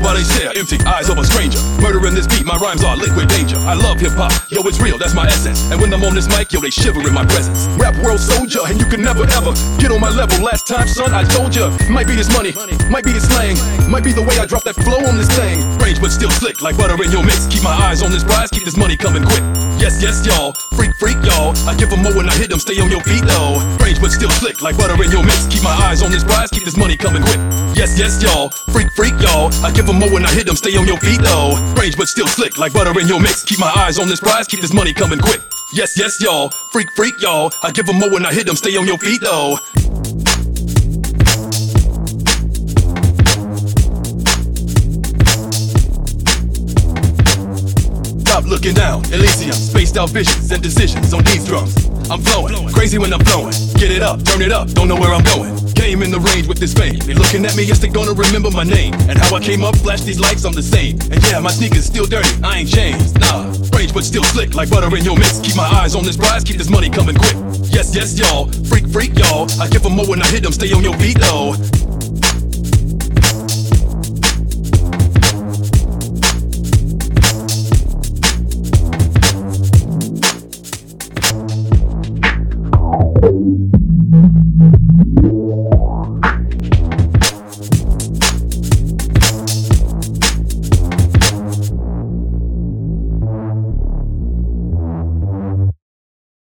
while they stare, empty eyes of a stranger. Murdering this beat, my rhymes are liquid danger. I love hip-hop, yo, it's real, that's my essence. And when I'm on this mic, yo, they shiver in my presence. Rap world soldier, and you can never ever get on my level. Last time, son, I told ya. Might be this money, might be this slang, might be the way I drop that flow on this thing. Range but still slick, like butter in your mix. Keep my eyes on this prize, keep this money coming quick. Yes, yes, y'all, freak, y'all. I give them more when I hit them, stay on your feet, though. Range but still slick, like butter in your mix. Keep my eyes on this prize, keep this money coming quick. Yes, yes, y'all, freak, y'all. I give them more when I hit them, stay on your feet, though. Range but still slick, like butter in your mix. Keep my eyes on this prize, keep this money coming quick. Yes, yes, y'all, freak, y'all. I give them more when I hit them, stay on your feet, though. Stop looking down, Elysium, spaced out visions and decisions on these drums. I'm flowing, crazy when I'm flowing. Get it up, turn it up, don't know where I'm going. Came in the range with this fame. They looking at me, yes, they gonna remember my name. And how I came up, flash these lights, I'm the same. And yeah, my sneakers still dirty, I ain't changed, nah. Range but still slick, like butter in your mix. Keep my eyes on this prize, keep this money coming quick. Yes, yes, y'all, freak, y'all. I give them more when I hit them, stay on your feet, though.